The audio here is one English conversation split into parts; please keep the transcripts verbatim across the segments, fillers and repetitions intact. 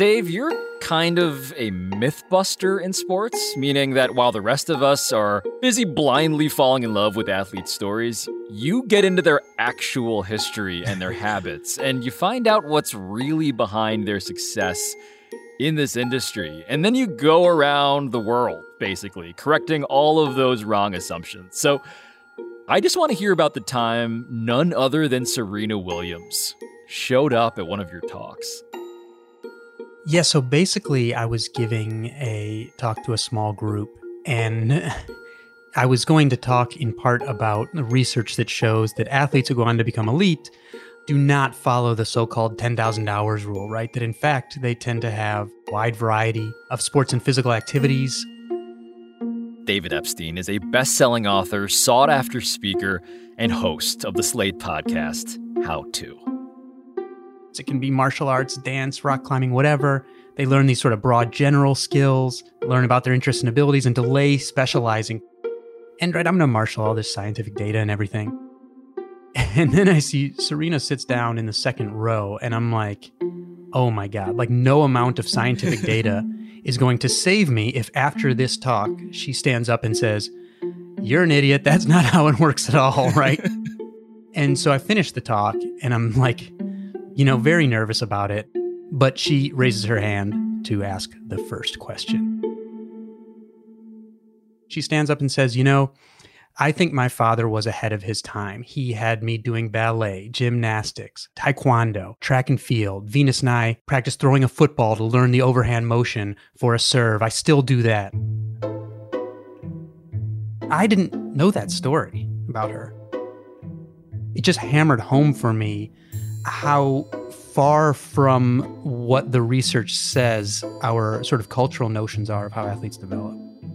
Dave, you're kind of a myth-buster in sports, meaning that while the rest of us are busy blindly falling in love with athletes' stories, you get into their actual history and their habits, and you find out what's really behind their success in this industry. And then you go around the world, basically, correcting all of those wrong assumptions. So I just want to hear about the time none other than Serena Williams showed up at one of your talks. Yeah, so basically I was giving a talk to a small group, and I was going to talk in part about the research that shows that athletes who go on to become elite do not follow the so-called ten thousand hours rule, right? That in fact, they tend to have a wide variety of sports and physical activities. David Epstein is a best-selling author, sought-after speaker, and host of the Slate podcast, How To. It can be martial arts, dance, rock climbing, whatever. They learn these sort of broad general skills, learn about their interests and abilities, and delay specializing. And right, I'm going to marshal all this scientific data and everything. And then I see Serena sits down in the second row, and I'm like, oh my God, like no amount of scientific data is going to save me if after this talk, she stands up and says, you're an idiot. That's not how it works at all, right? And so I finished the talk, and I'm like, you know, very nervous about it. But she raises her hand to ask the first question. She stands up and says, you know, I think my father was ahead of his time. He had me doing ballet, gymnastics, taekwondo, track and field. Venus and I practiced throwing a football to learn the overhand motion for a serve. I still do that. I didn't know that story about her. It just hammered home for me how far from what the research says our sort of cultural notions are of how athletes develop.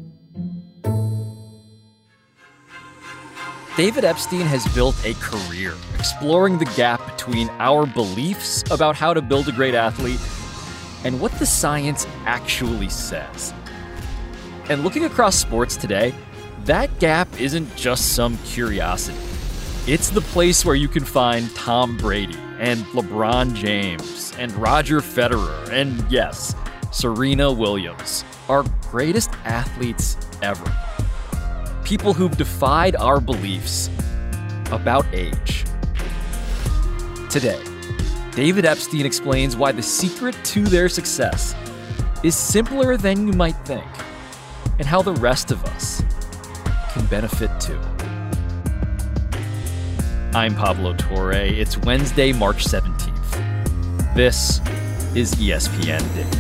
David Epstein has built a career exploring the gap between our beliefs about how to build a great athlete and what the science actually says. And looking across sports today, that gap isn't just some curiosity. It's the place where you can find Tom Brady and LeBron James and Roger Federer and, yes, Serena Williams, our greatest athletes ever. People who've defied our beliefs about age. Today, David Epstein explains why the secret to their success is simpler than you might think, and how the rest of us can benefit too. I'm Pablo Torre. It's Wednesday, March seventeenth. This is E S P N Daily.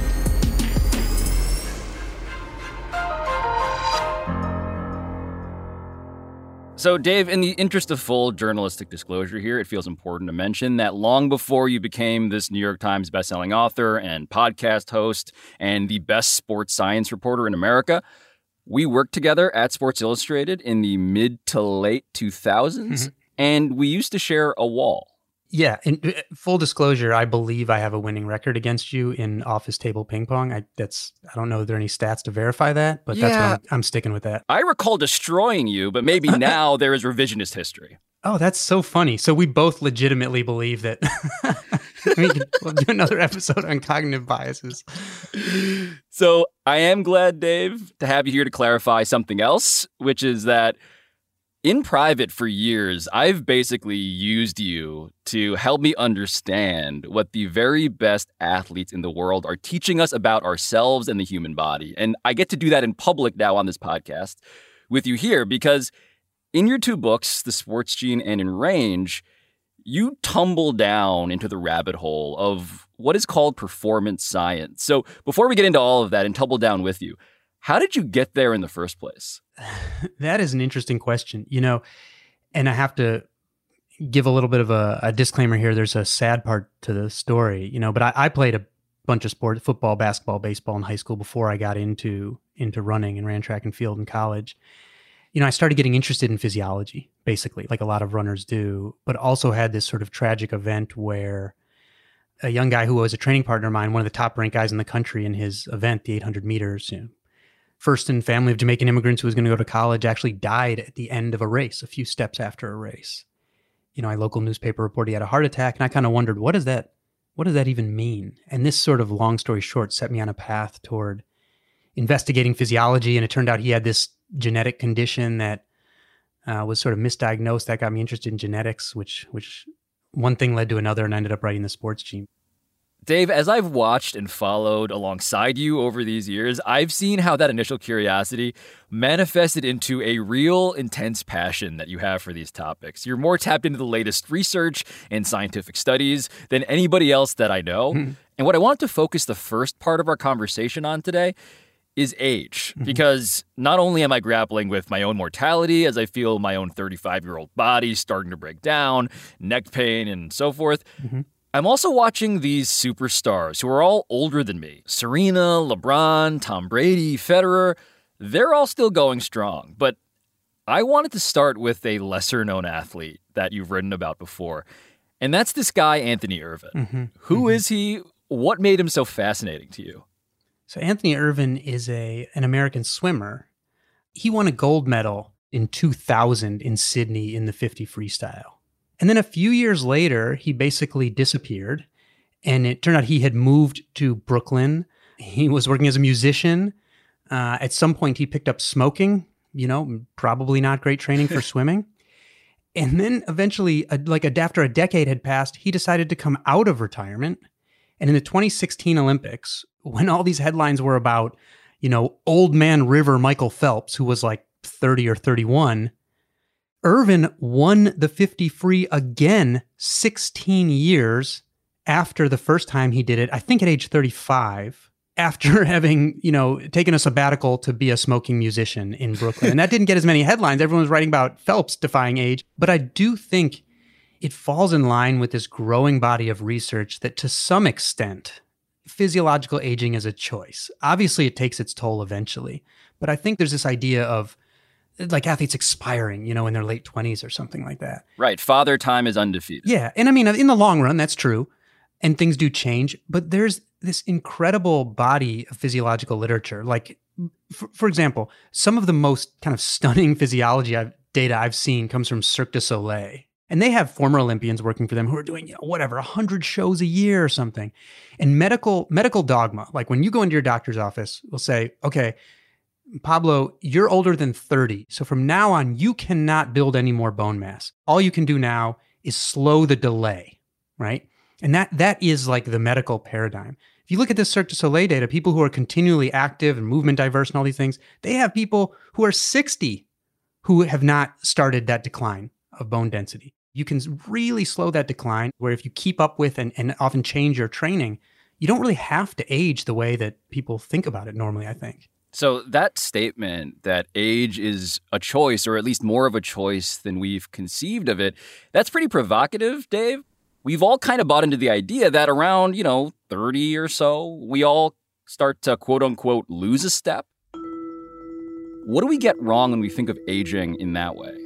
So, Dave, in the interest of full journalistic disclosure here, it feels important to mention that long before you became this New York Times bestselling author and podcast host and the best sports science reporter in America, we worked together at Sports Illustrated in the mid to late two thousands. Mm-hmm. And we used to share a wall. Yeah, and full disclosure, I believe I have a winning record against you in office table ping pong. I that's I don't know if there are any stats to verify that, but yeah. that's what I'm, I'm sticking with that. I recall destroying you, but maybe now there is revisionist history. Oh, that's so funny. So we both legitimately believe that. we can, we'll do another episode on cognitive biases. So I am glad, Dave, to have you here to clarify something else, which is that in private for years, I've basically used you to help me understand what the very best athletes in the world are teaching us about ourselves and the human body. And I get to do that in public now on this podcast with you here because in your two books, The Sports Gene and In Range, you tumble down into the rabbit hole of what is called performance science. So before we get into all of that and tumble down with you, how did you get there in the first place? That is an interesting question, you know, and I have to give a little bit of a, a disclaimer here. There's a sad part to the story, you know, but I, I played a bunch of sports, football, basketball, baseball in high school before I got into, into running and ran track and field in college. You know, I started getting interested in physiology, basically, like a lot of runners do, but also had this sort of tragic event where a young guy who was a training partner of mine, one of the top ranked guys in the country in his event, the eight hundred meters, you know, first in family of Jamaican immigrants who was going to go to college, actually died at the end of a race, a few steps after a race. You know, a local newspaper reported he had a heart attack, and I kind of wondered, what does that what does that even mean? And this sort of long story short set me on a path toward investigating physiology. And it turned out he had this genetic condition that uh, was sort of misdiagnosed. That got me interested in genetics, which which one thing led to another, and I ended up writing the Sports Gene. Dave, as I've watched and followed alongside you over these years, I've seen how that initial curiosity manifested into a real intense passion that you have for these topics. You're more tapped into the latest research and scientific studies than anybody else that I know. Mm-hmm. And what I want to focus the first part of our conversation on today is age, mm-hmm. because not only am I grappling with my own mortality as I feel my own thirty-five-year-old body starting to break down, neck pain, and so forth, mm-hmm. I'm also watching these superstars who are all older than me. Serena, LeBron, Tom Brady, Federer, they're all still going strong. But I wanted to start with a lesser-known athlete that you've written about before, and that's this guy, Anthony Ervin. Mm-hmm. Who mm-hmm. is he? What made him so fascinating to you? So Anthony Ervin is a an American swimmer. He won a gold medal in two thousand in Sydney in the fifty freestyle. And then a few years later, he basically disappeared. And it turned out he had moved to Brooklyn. He was working as a musician. Uh, at some point, he picked up smoking, you know, probably not great training for swimming. And then eventually, uh, like a, after a decade had passed, he decided to come out of retirement. And in the twenty sixteen Olympics, when all these headlines were about, you know, old man river Michael Phelps, who was like thirty or thirty-one, Ervin won the fifty free again sixteen years after the first time he did it, I think at age thirty-five, after having, you know, taken a sabbatical to be a smoking musician in Brooklyn. And that didn't get as many headlines. Everyone was writing about Phelps defying age. But I do think it falls in line with this growing body of research that to some extent, physiological aging is a choice. Obviously, it takes its toll eventually. But I think there's this idea of like athletes expiring, you know, in their late twenties or something like that. Right. Father time is undefeated. Yeah. And I mean, in the long run, that's true. And things do change. But there's this incredible body of physiological literature. Like, for, for example, some of the most kind of stunning physiology I've, data I've seen comes from Cirque du Soleil. And they have former Olympians working for them who are doing, you know, whatever, one hundred shows a year or something. And medical medical dogma, like when you go into your doctor's office, will say, okay, Pablo, you're older than thirty. So from now on, you cannot build any more bone mass. All you can do now is slow the delay, right? And that that is like the medical paradigm. If you look at this Cirque du Soleil data, people who are continually active and movement diverse and all these things, they have people who are sixty who have not started that decline of bone density. You can really slow that decline where if you keep up with and, and often change your training, you don't really have to age the way that people think about it normally, I think. So that statement that age is a choice, or at least more of a choice than we've conceived of it, that's pretty provocative, Dave. We've all kind of bought into the idea that around, you know, thirty or so, we all start to quote unquote lose a step. What do we get wrong when we think of aging in that way?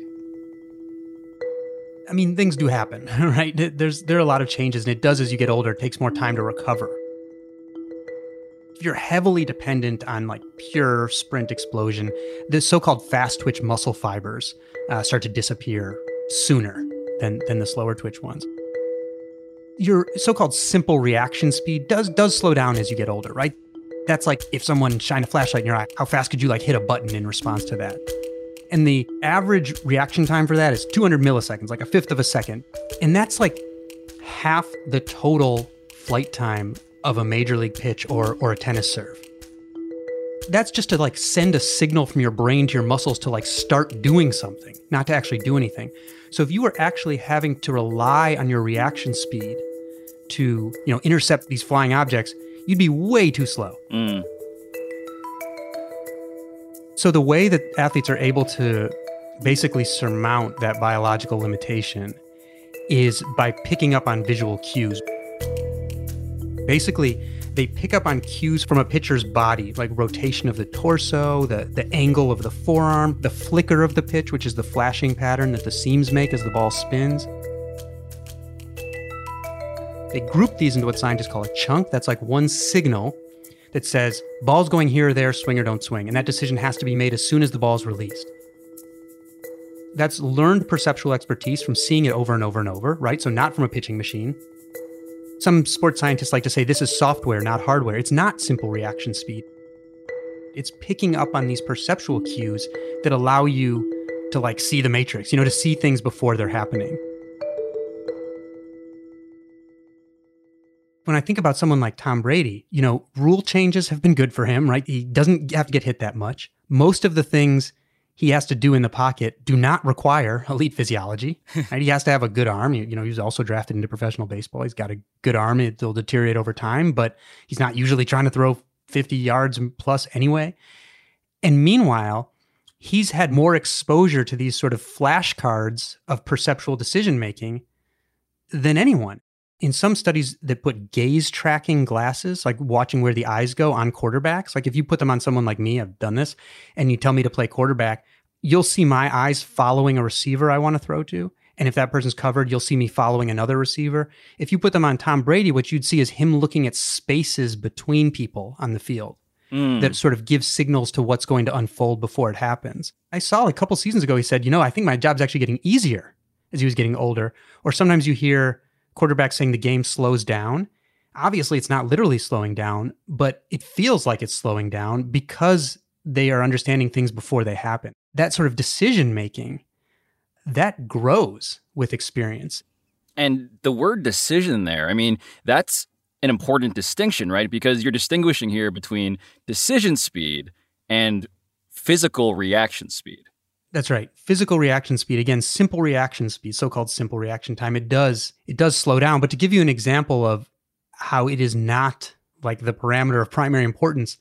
I mean, things do happen, right? There's there are a lot of changes, and it does as you get older. It takes more time to recover. If you're heavily dependent on like pure sprint explosion, the so-called fast twitch muscle fibers uh, start to disappear sooner than than the slower twitch ones. Your so-called simple reaction speed does does slow down as you get older, right? That's like if someone shined a flashlight in your eye, how fast could you like hit a button in response to that? And the average reaction time for that is two hundred milliseconds, like a fifth of a second. And that's like half the total flight time of a major league pitch or or a tennis serve. That's just to like send a signal from your brain to your muscles to like start doing something, not to actually do anything. So if you were actually having to rely on your reaction speed to, you know, intercept these flying objects, you'd be way too slow. Mm. So the way that athletes are able to basically surmount that biological limitation is by picking up on visual cues. Basically, they pick up on cues from a pitcher's body, like rotation of the torso, the, the angle of the forearm, the flicker of the pitch, which is the flashing pattern that the seams make as the ball spins. They group these into what scientists call a chunk. That's like one signal that says, ball's going here or there, swing or don't swing. And that decision has to be made as soon as the ball's released. That's learned perceptual expertise from seeing it over and over and over, right? So not from a pitching machine. Some sports scientists like to say this is software, not hardware. It's not simple reaction speed. It's picking up on these perceptual cues that allow you to like see the matrix, you know, to see things before they're happening. When I think about someone like Tom Brady, you know, rule changes have been good for him, right? He doesn't have to get hit that much. Most of the things he has to do in the pocket do not require elite physiology. Right? He has to have a good arm. You, you know, he was also drafted into professional baseball. He's got a good arm. It'll deteriorate over time, but he's not usually trying to throw fifty yards plus anyway. And meanwhile, he's had more exposure to these sort of flashcards of perceptual decision-making than anyone. In some studies that put gaze tracking glasses, like watching where the eyes go on quarterbacks, like if you put them on someone like me, I've done this, and you tell me to play quarterback, you'll see my eyes following a receiver I want to throw to. And if that person's covered, you'll see me following another receiver. If you put them on Tom Brady, what you'd see is him looking at spaces between people on the field mm. that sort of give signals to what's going to unfold before it happens. I saw a couple seasons ago, he said, you know, I think my job's actually getting easier as he was getting older. Or sometimes you hear quarterbacks saying the game slows down. Obviously, it's not literally slowing down, but it feels like it's slowing down because they are understanding things before they happen. That sort of decision-making, that grows with experience. And the word decision there, I mean, that's an important distinction, right? Because you're distinguishing here between decision speed and physical reaction speed. That's right. Physical reaction speed, again, simple reaction speed, so-called simple reaction time, it does it does slow down. But to give you an example of how it is not like the parameter of primary importance,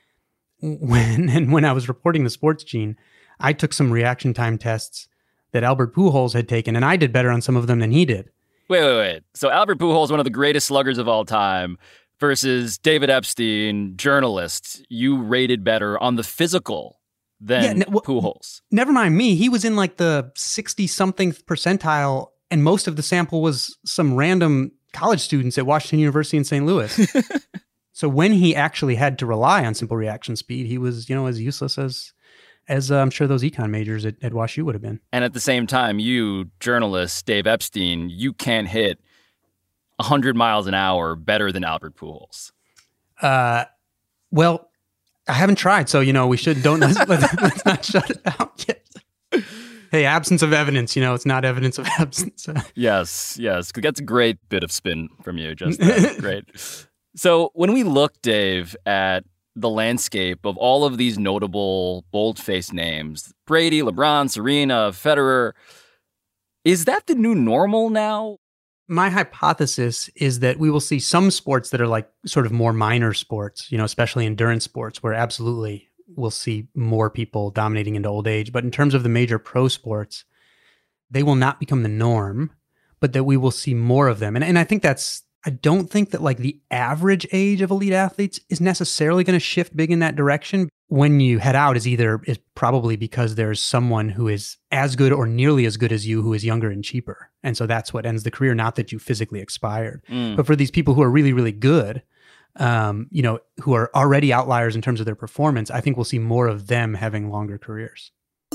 when and when I was reporting the Sports Gene, I took some reaction time tests that Albert Pujols had taken, and I did better on some of them than he did. Wait, wait, wait. So Albert Pujols, one of the greatest sluggers of all time, versus David Epstein, journalist, you rated better on the physical than yeah, n- well, Pujols. Never mind me. He was in like the sixty-something percentile, and most of the sample was some random college students at Washington University in Saint Louis. So when he actually had to rely on simple reaction speed, he was, you know, as useless as, as uh, I'm sure those econ majors at, at WashU would have been. And at the same time, you, journalist Dave Epstein, you can't hit one hundred miles an hour better than Albert Pujols. Uh, well... I haven't tried, so, you know, we should, don't, let's, let's, let's not shut it down yet. Hey, absence of evidence, you know, it's not evidence of absence. Yes, yes, that's a great bit of spin from you, just that. Great. So when we look, Dave, at the landscape of all of these notable bold-faced names, Brady, LeBron, Serena, Federer, is that the new normal now? My hypothesis is that we will see some sports that are like sort of more minor sports, you know, especially endurance sports, where absolutely we'll see more people dominating into old age. But in terms of the major pro sports, they will not become the norm, but that we will see more of them. And, and I think that's, I don't think that like the average age of elite athletes is necessarily going to shift big in that direction. When you head out is either is probably because there's someone who is as good or nearly as good as you who is younger and cheaper. And so that's what ends the career, not that you physically expired. Mm. But for these people who are really, really good, um, you know, who are already outliers in terms of their performance, I think we'll see more of them having longer careers.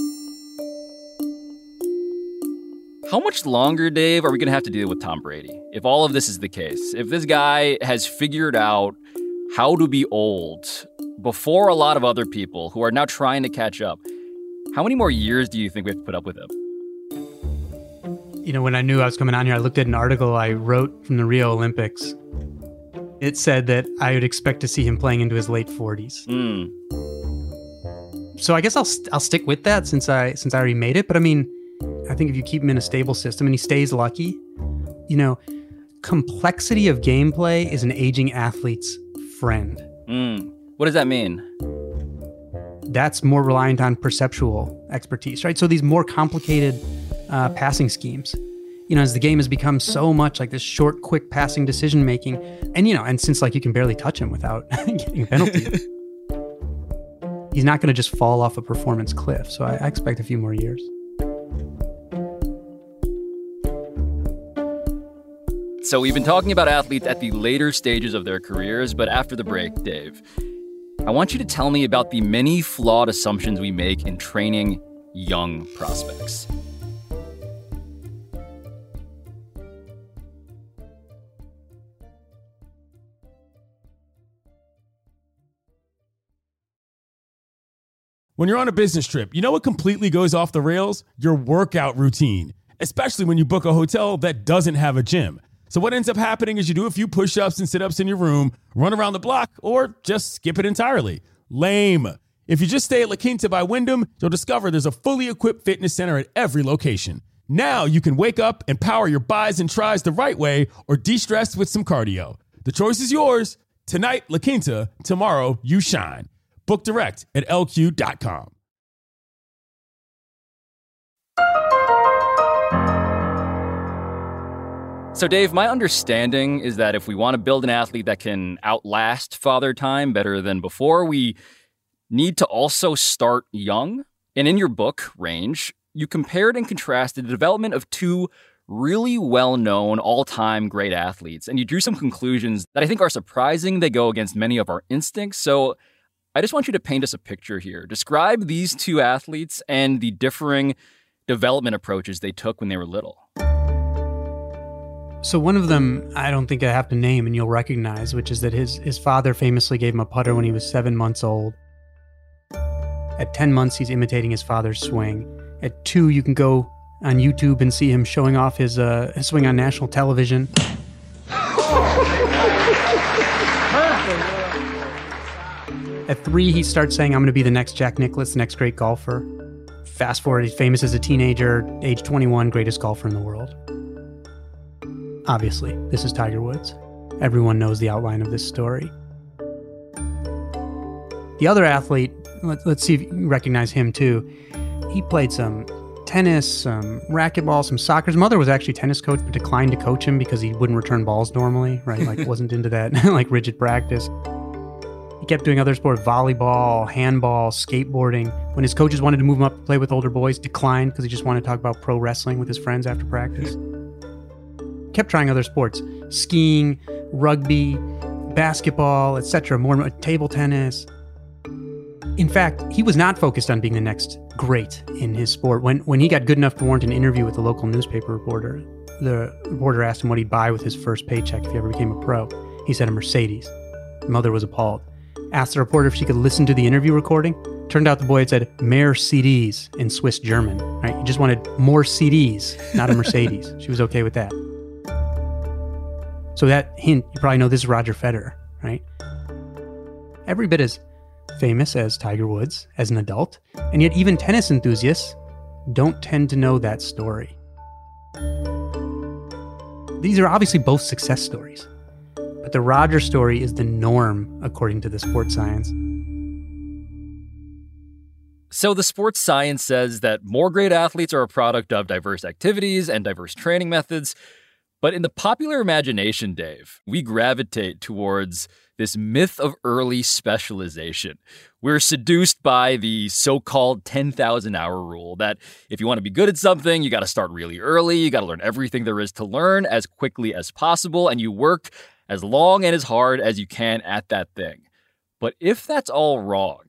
How much longer, Dave, are we going to have to deal with Tom Brady? If all of this is the case, if this guy has figured out how to be old before a lot of other people who are now trying to catch up, how many more years do you think we have to put up with him? You know, when I knew I was coming on here, I looked at an article I wrote from the Rio Olympics. It said that I would expect to see him playing into his late forties. Mm. So I guess I'll st- I'll stick with that since I since I already made it. But I mean, I think if you keep him in a stable system and he stays lucky, you know, complexity of gameplay is an aging athlete's friend. Mm. What does that mean? That's more reliant on perceptual expertise, right? So these more complicated uh, passing schemes, you know, as the game has become so much like this short, quick passing decision making, and you know, and since like you can barely touch him without getting a penalty, he's not going to just fall off a performance cliff. So I, I expect a few more years. So we've been talking about athletes at the later stages of their careers, but after the break, Dave, I want you to tell me about the many flawed assumptions we make in training young prospects. When you're on a business trip, you know what completely goes off the rails? Your workout routine, especially when you book a hotel that doesn't have a gym. So what ends up happening is you do a few push-ups and sit-ups in your room, run around the block, or just skip it entirely. Lame. If you just stay at La Quinta by Wyndham, you'll discover there's a fully equipped fitness center at every location. Now you can wake up and power your buys and tries the right way or de-stress with some cardio. The choice is yours. Tonight, La Quinta. Tomorrow, you shine. Book direct at L Q dot com. So, Dave, my understanding is that if we want to build an athlete that can outlast Father Time better than before, we need to also start young. And in your book, Range, you compared and contrasted the development of two really well-known all-time great athletes, and you drew some conclusions that I think are surprising. They go against many of our instincts. So I just want you to paint us a picture here. Describe these two athletes and the differing development approaches they took when they were little. So one of them, I don't think I have to name and you'll recognize, which is that his, his father famously gave him a putter when he was seven months old. At ten months, he's imitating his father's swing. At two, you can go on YouTube and see him showing off his, uh, his swing on national television. At three, he starts saying, I'm going to be the next Jack Nicklaus, the next great golfer. Fast forward, he's famous as a teenager, age twenty-one, greatest golfer in the world. Obviously, this is Tiger Woods. Everyone knows the outline of this story. The other athlete, let, let's see if you recognize him too. He played some tennis, some racquetball, some soccer. His mother was actually a tennis coach, but declined to coach him because he wouldn't return balls normally, right? Like wasn't into that like rigid practice. He kept doing other sports, volleyball, handball, skateboarding. When his coaches wanted to move him up to play with older boys, declined because he just wanted to talk about pro wrestling with his friends after practice. Kept trying other sports, skiing, rugby, basketball, et cetera, more table tennis. In fact, he was not focused on being the next great in his sport. When when he got good enough to warrant an interview with the local newspaper reporter, the reporter asked him what he'd buy with his first paycheck if he ever became a pro. He said a Mercedes. The mother was appalled. Asked the reporter if she could listen to the interview recording. Turned out the boy had said "mehr C Ds" in Swiss German. Right? He just wanted more C Ds, not a Mercedes. She was okay with that. So that hint, you probably know this is Roger Federer, right? Every bit as famous as Tiger Woods as an adult, and yet even tennis enthusiasts don't tend to know that story. These are obviously both success stories, but the Roger story is the norm according to the sports science. So the sports science says that more great athletes are a product of diverse activities and diverse training methods. But in the popular imagination, Dave, we gravitate towards this myth of early specialization. We're seduced by the so-called ten thousand hour rule that if you want to be good at something, you got to start really early, you got to learn everything there is to learn as quickly as possible, and you work as long and as hard as you can at that thing. But if that's all wrong,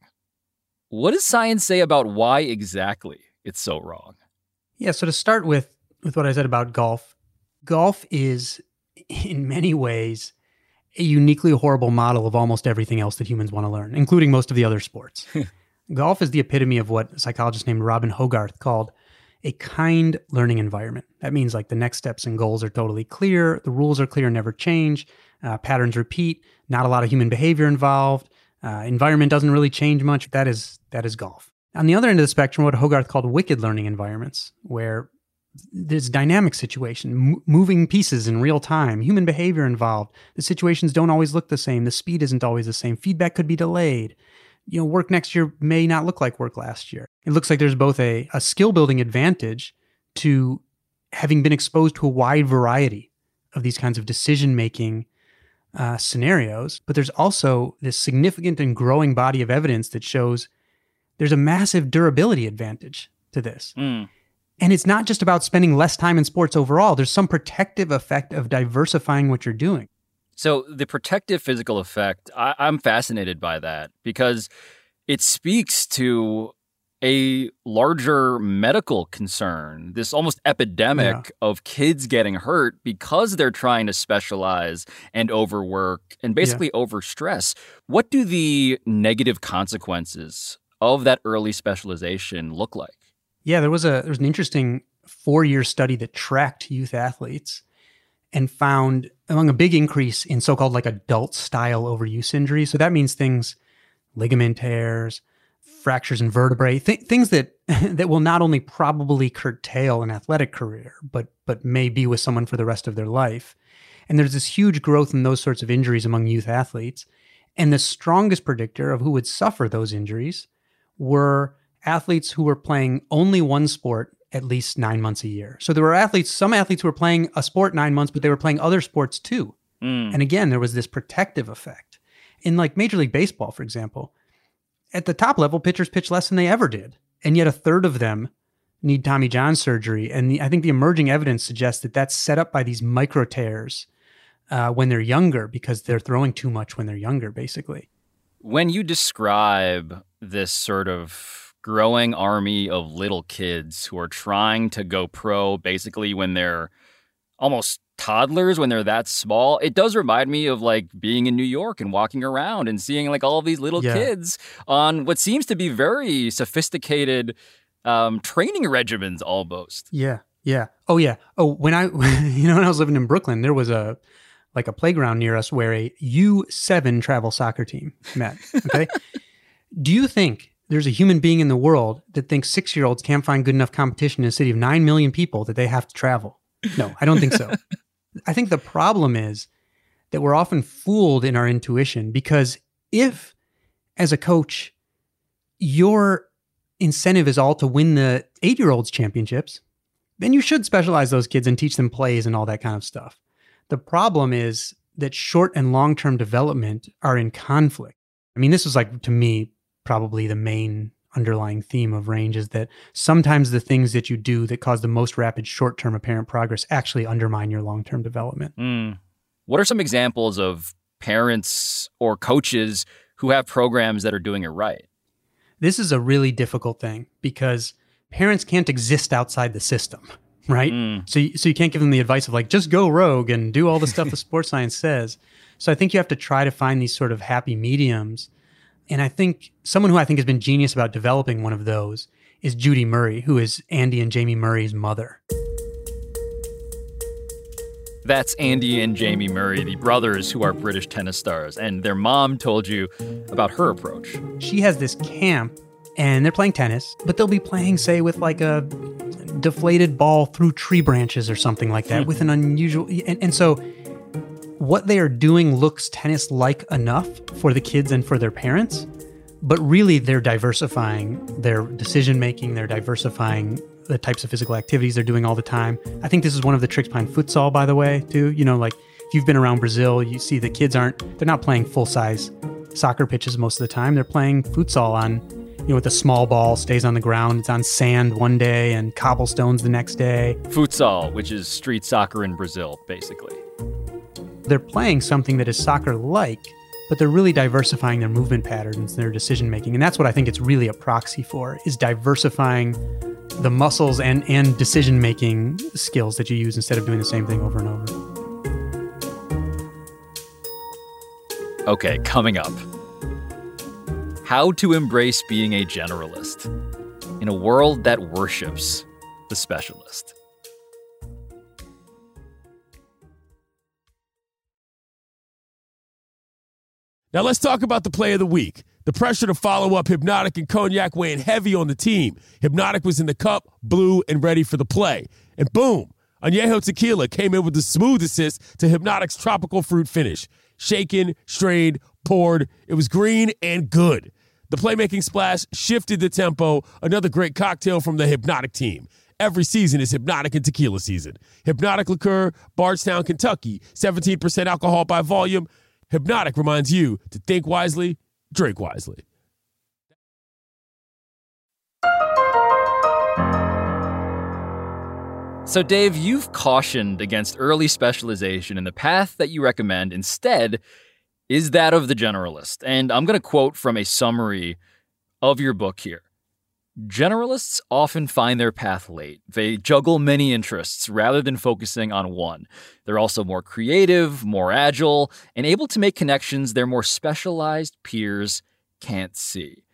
what does science say about why exactly it's so wrong? Yeah, so to start with, with what I said about golf, golf is, in many ways, a uniquely horrible model of almost everything else that humans want to learn, including most of the other sports. Golf is the epitome of what a psychologist named Robin Hogarth called a kind learning environment. That means like the next steps and goals are totally clear, the rules are clear and never change, uh, patterns repeat, not a lot of human behavior involved, uh, environment doesn't really change much. That is that is golf. On the other end of the spectrum, what Hogarth called wicked learning environments, where there's dynamic situation, m- moving pieces in real time, human behavior involved. The situations don't always look the same. The speed isn't always the same. Feedback could be delayed. You know, work next year may not look like work last year. It looks like there's both a, a skill building advantage to having been exposed to a wide variety of these kinds of decision-making uh, scenarios, but there's also this significant and growing body of evidence that shows there's a massive durability advantage to this. Mm. And it's not just about spending less time in sports overall. There's some protective effect of diversifying what you're doing. So the protective physical effect, I, I'm fascinated by that because it speaks to a larger medical concern, this almost epidemic yeah. of kids getting hurt because they're trying to specialize and overwork and basically yeah. overstress. What do the negative consequences of that early specialization look like? Yeah, there was a there was an interesting four-year study that tracked youth athletes and found among a big increase in so-called like adult-style overuse injuries. So that means things, ligament tears, fractures in vertebrae, th- things that that will not only probably curtail an athletic career, but but may be with someone for the rest of their life. And there's this huge growth in those sorts of injuries among youth athletes. And the strongest predictor of who would suffer those injuries were athletes who were playing only one sport at least nine months a year. So there were athletes, some athletes who were playing a sport nine months, but they were playing other sports too. Mm. And again, there was this protective effect. In like Major League Baseball, for example, at the top level, pitchers pitch less than they ever did. And yet a third of them need Tommy John surgery. And the, I think the emerging evidence suggests that that's set up by these micro tears uh, when they're younger, because they're throwing too much when they're younger, basically. When you describe this sort of growing army of little kids who are trying to go pro basically when they're almost toddlers, when they're that small, it does remind me of like being in New York and walking around and seeing like all of these little yeah. kids on what seems to be very sophisticated um, training regimens almost. Yeah. Yeah. Oh, yeah. Oh, when I, you know, when I was living in Brooklyn, there was a, like a playground near us where a U seven travel soccer team met. Okay. Do you think there's a human being in the world that thinks six-year-olds can't find good enough competition in a city of nine million people that they have to travel? No, I don't think so. I think the problem is that we're often fooled in our intuition, because if, as a coach, your incentive is all to win the eight-year-olds championships, then you should specialize those kids and teach them plays and all that kind of stuff. The problem is that short and long-term development are in conflict. I mean, this is like, to me, probably the main underlying theme of Range, is that sometimes the things that you do that cause the most rapid short-term apparent progress actually undermine your long-term development. Mm. What are some examples of parents or coaches who have programs that are doing it right? This is a really difficult thing because parents can't exist outside the system, right? Mm. So, you, so you can't give them the advice of like, just go rogue and do all the stuff the sports science says. So I think you have to try to find these sort of happy mediums. And I think someone who I think has been genius about developing one of those is Judy Murray, who is Andy and Jamie Murray's mother. That's Andy and Jamie Murray, the brothers who are British tennis stars. And their mom told you about her approach. She has this camp, and they're playing tennis, but they'll be playing, say, with like a deflated ball through tree branches or something like that, mm. with an unusual... And, and so what they are doing looks tennis-like enough for the kids and for their parents, but really they're diversifying their decision-making, they're diversifying the types of physical activities they're doing all the time. I think this is one of the tricks behind futsal, by the way, too. You know, like if you've been around Brazil, you see the kids aren't, they're not playing full-size soccer pitches most of the time. They're playing futsal on, you know, with a small ball, stays on the ground. It's on sand one day and cobblestones the next day. Futsal, which is street soccer in Brazil, basically. They're playing something that is soccer-like, but they're really diversifying their movement patterns, their decision-making. And that's what I think it's really a proxy for, is diversifying the muscles and, and decision-making skills that you use instead of doing the same thing over and over. Okay, coming up. How to embrace being a generalist in a world that worships the specialist. Now let's talk about the play of the week. The pressure to follow up Hypnotic and Cognac weighing heavy on the team. Hypnotic was in the cup, blue, and ready for the play. And boom, Añejo Tequila came in with the smooth assist to Hypnotic's tropical fruit finish. Shaken, strained, poured. It was green and good. The playmaking splash shifted the tempo. Another great cocktail from the Hypnotic team. Every season is Hypnotic and Tequila season. Hypnotic Liqueur, Bardstown, Kentucky. seventeen percent alcohol by volume. Hypnotic reminds you to think wisely, drink wisely. So, Dave, you've cautioned against early specialization, and the path that you recommend instead is that of the generalist. And I'm going to quote from a summary of your book here. Generalists often find their path late. They juggle many interests rather than focusing on one. They're also more creative, more agile, and able to make connections their more specialized peers can't see.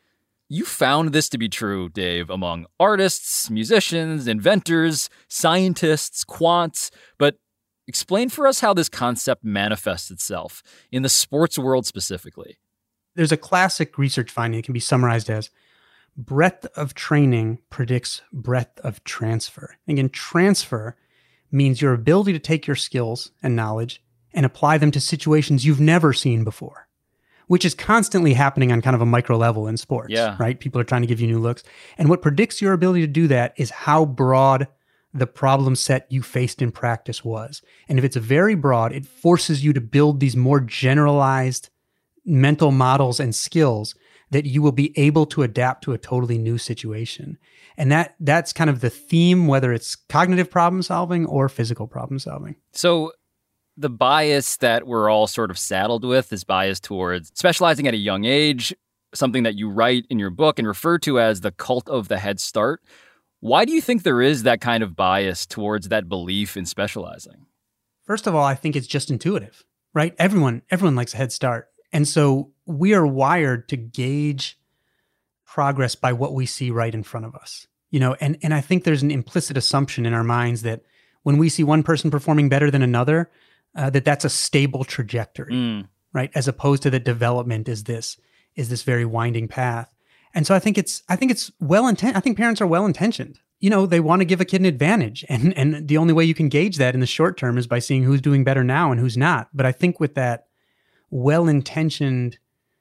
You found this to be true, Dave, among artists, musicians, inventors, scientists, quants, but explain for us how this concept manifests itself in the sports world specifically. There's a classic research finding that can be summarized as breadth of training predicts breadth of transfer. Again, transfer means your ability to take your skills and knowledge and apply them to situations you've never seen before, which is constantly happening on kind of a micro level in sports, yeah. right? People are trying to give you new looks. And what predicts your ability to do that is how broad the problem set you faced in practice was. And if it's very broad, it forces you to build these more generalized mental models and skills that you will be able to adapt to a totally new situation. And that that's kind of the theme, whether it's cognitive problem solving or physical problem solving. So the bias that we're all sort of saddled with is bias towards specializing at a young age, something that you write in your book and refer to as the cult of the head start. Why do you think there is that kind of bias towards that belief in specializing? First of all, I think it's just intuitive, right? Everyone, everyone likes a head start. And so we are wired to gauge progress by what we see right in front of us. You know, and, and I think there's an implicit assumption in our minds that when we see one person performing better than another, uh, that that's a stable trajectory, mm. right? As opposed to that development is this, is this very winding path. And so I think it's, I think it's well intent. I think parents are well intentioned. You know, they want to give a kid an advantage. And, and the only way you can gauge that in the short term is by seeing who's doing better now and who's not. But I think with that well-intentioned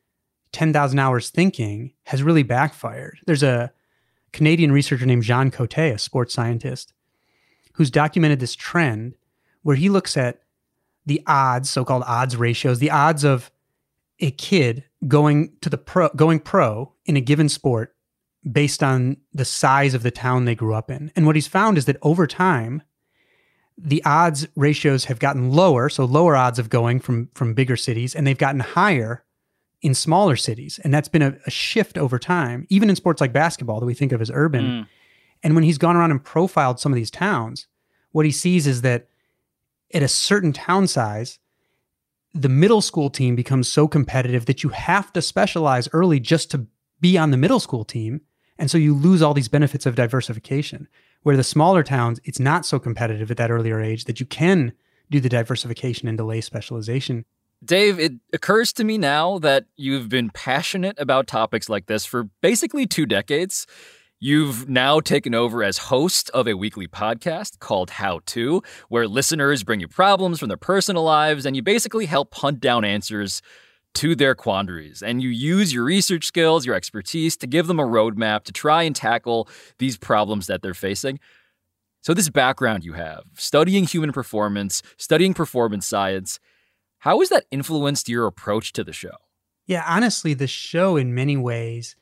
ten thousand hours thinking has really backfired. There's a Canadian researcher named Jean Cote, a sports scientist, who's documented this trend where he looks at the odds, so-called odds ratios, the odds of a kid going to the pro, going pro in a given sport based on the size of the town they grew up in. And what he's found is that over time, the odds ratios have gotten lower, so lower odds of going from, from bigger cities, and they've gotten higher in smaller cities. And that's been a, a shift over time, even in sports like basketball that we think of as urban. Mm. And when he's gone around and profiled some of these towns, what he sees is that at a certain town size, the middle school team becomes so competitive that you have to specialize early just to be on the middle school team. And so you lose all these benefits of diversification. Where the smaller towns, it's not so competitive at that earlier age that you can do the diversification and delay specialization. Dave, it occurs to me now that you've been passionate about topics like this for basically two decades. You've now taken over as host of a weekly podcast called How To, where listeners bring you problems from their personal lives, and you basically help hunt down answers to their quandaries. And you use your research skills, your expertise to give them a roadmap to try and tackle these problems that they're facing. So this background you have, studying human performance, studying performance science, how has that influenced your approach to the show? Yeah, honestly, the show in many ways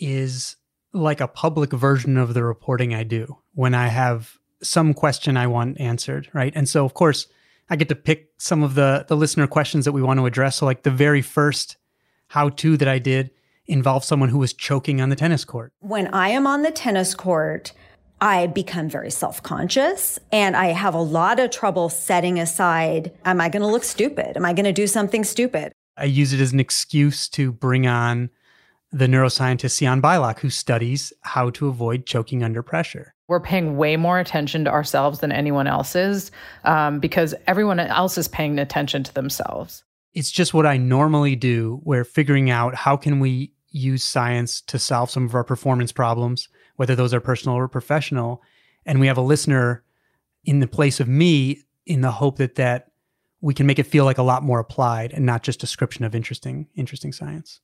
is like a public version of the reporting I do when I have some question I want answered, right? And so, of course, I get to pick some of the, the listener questions that we want to address. So like the very first how-to that I did involved someone who was choking on the tennis court. When I am on the tennis court, I become very self-conscious and I have a lot of trouble setting aside, am I going to look stupid? Am I going to do something stupid? I use it as an excuse to bring on the neuroscientist Sion Beilock, who studies how to avoid choking under pressure. We're paying way more attention to ourselves than anyone else is um, because everyone else is paying attention to themselves. It's just what I normally do. We're figuring out how can we use science to solve some of our performance problems, whether those are personal or professional. And we have a listener in the place of me in the hope that that we can make it feel like a lot more applied and not just description of interesting, interesting science.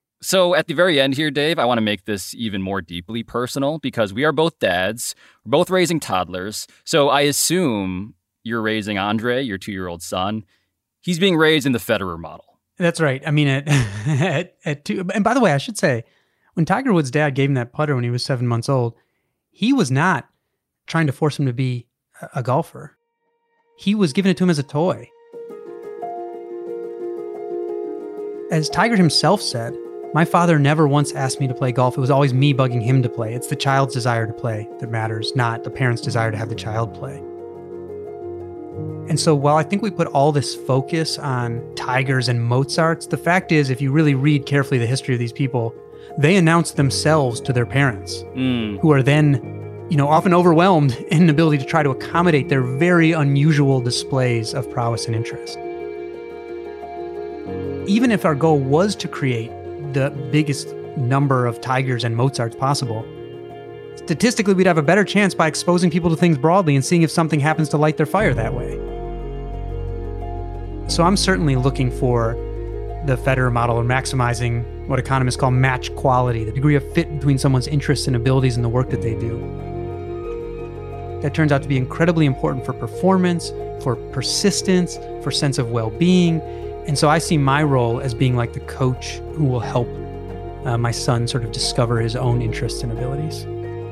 So at the very end here, Dave, I want to make this even more deeply personal because we are both dads. We're both raising toddlers. So I assume you're raising Andre, your two-year-old son. He's being raised in the Federer model. That's right. I mean, at, at, at two, and by the way, I should say, when Tiger Woods' dad gave him that putter when he was seven months old, he was not trying to force him to be a, a golfer. He was giving it to him as a toy. As Tiger himself said, my father never once asked me to play golf. It was always me bugging him to play. It's the child's desire to play that matters, not the parent's desire to have the child play. And so while I think we put all this focus on Tigers and Mozarts, the fact is, if you really read carefully the history of these people, they announce themselves to their parents, Mm. who are then, you know, often overwhelmed in an ability to try to accommodate their very unusual displays of prowess and interest. Even if our goal was to create the biggest number of tigers and Mozarts possible, statistically, we'd have a better chance by exposing people to things broadly and seeing if something happens to light their fire that way. So I'm certainly looking for the Federer model and maximizing what economists call match quality, the degree of fit between someone's interests and abilities in the work that they do. That turns out to be incredibly important for performance, for persistence, for sense of well-being. And so I see my role as being like the coach who will help uh, my son sort of discover his own interests and abilities.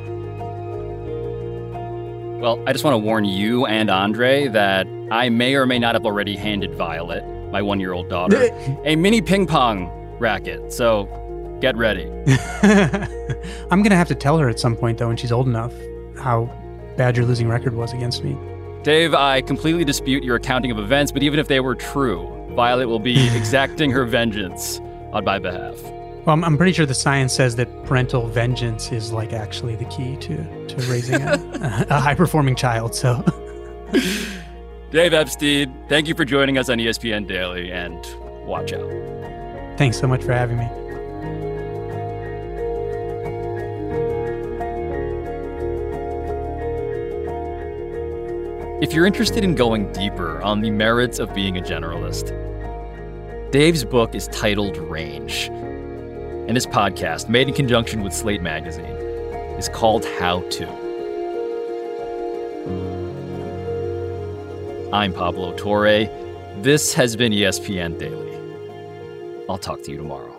Well, I just want to warn you and Andre that I may or may not have already handed Violet, my one-year-old daughter, a mini ping pong racket. So get ready. I'm going to have to tell her at some point, though, when she's old enough, how bad your losing record was against me. Dave, I completely dispute your accounting of events, but even if they were true, Violet will be exacting her vengeance on my behalf. Well, I'm, I'm pretty sure the science says that parental vengeance is like actually the key to, to raising a, a high-performing child, so... Dave Epstein, thank you for joining us on E S P N Daily, and watch out. Thanks so much for having me. If you're interested in going deeper on the merits of being a generalist, Dave's book is titled Range, and his podcast, made in conjunction with Slate Magazine, is called How To. I'm Pablo Torre. This has been E S P N Daily. I'll talk to you tomorrow.